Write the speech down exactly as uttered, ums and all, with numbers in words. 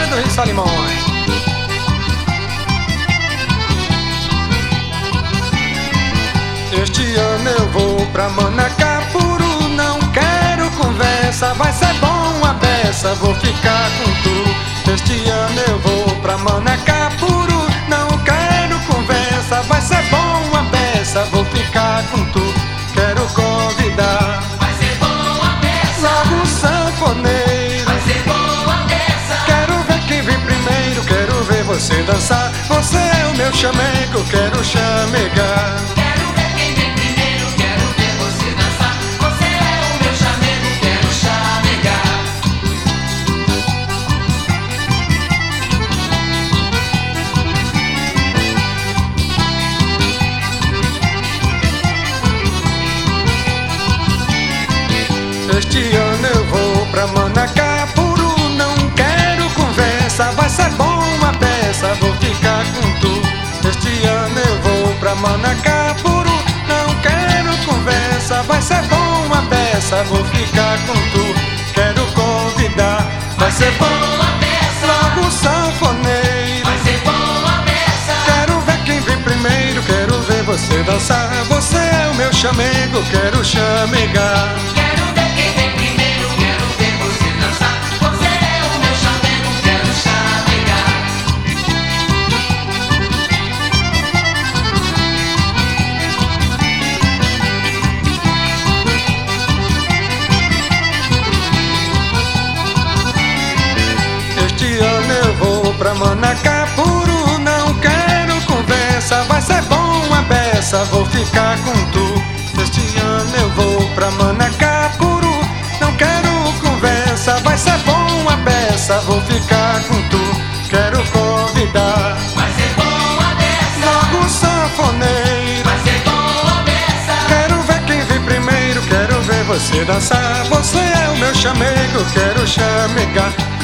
do Rio Solimões. Este ano eu vou pra Manacapuru, não quero conversa, vai ser bom a beça, vou ficar com tu. Este ano eu vou pra Manacapuru, não quero conversa, vai ser bom a beça, vou ficar com tu. Quero convidar, vai ser bom a beça, logo um sanfoneiro, vai ser bom a beça. quero ver quem vem primeiro, quero ver você dançar. Você é o meu chamego, quero chamegar. Quero ver quem vem primeiro, quero ver você dançar. Você é o meu chamego, quero chamegar. Este ano eu vou pra Manacapuru, não quero conversa, vai ser bom a peça, vou ficar com tu. Este ano eu vou pra Manacapuru, não quero conversa, vai ser bom a peça, vou ficar com tu. Quero convidar, vai ser bom a beça, logo o sanfoneiro, vai ser bom a beça. quero ver quem vem primeiro, quero ver você dançar. Você é o meu chamego, quero chamegar. Quero ver quem vem primeiro, quero ver você dançar. Você é o meu chamego, quero chamegar. Este ano eu vou pra Manacapuru, não quero conversa, vai ser bom a beça, vou ficar com tu. Este ano eu vou pra Manacapuru, não quero conversa, vai ser bom a beça, vou ficar com tu. Quero convidar, Vai ser bom a beça, logo o sanfoneiro, vai ser bom a beça. quero ver quem vem primeiro, quero ver você dançar. Você é o meu chamego, quero chamegar.